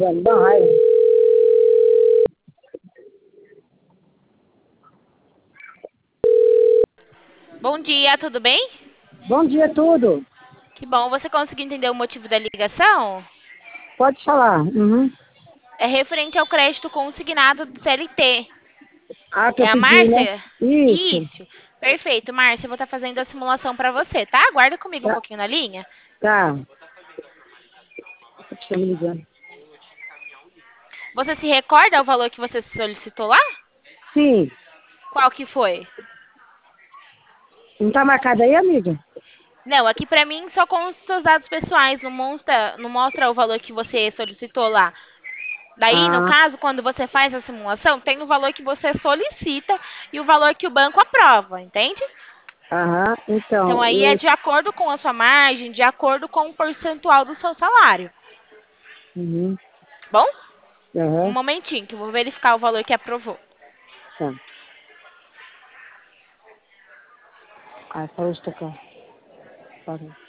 Dá raiva. Bom dia, tudo bem? Bom dia, tudo. Que bom, você conseguiu entender o motivo da ligação? Pode falar. Uhum. É referente ao crédito consignado do CLT. Ah, que É eu a pedi, né? Márcia? Isso. Isso. Perfeito, Márcia, eu vou estar fazendo a simulação para você, tá? Aguarda comigo um Tá. pouquinho na linha. Tá. Você me ligando. Você se recorda o valor que você solicitou lá? Sim. Qual que foi? Não tá marcado aí, amiga? Não, aqui para mim só consta seus dados pessoais, não mostra o valor que você solicitou lá. Daí, no Ah, caso, quando você faz a simulação, tem o valor que você solicita e o valor que o banco aprova, entende? aham. Então, Então, aí é de acordo com a sua margem, de acordo com o percentual do seu salário. Uhum. Bom? Um Aham. momentinho, que eu vou verificar o valor que aprovou. Tá. Ah, só hoje tocar. Parou.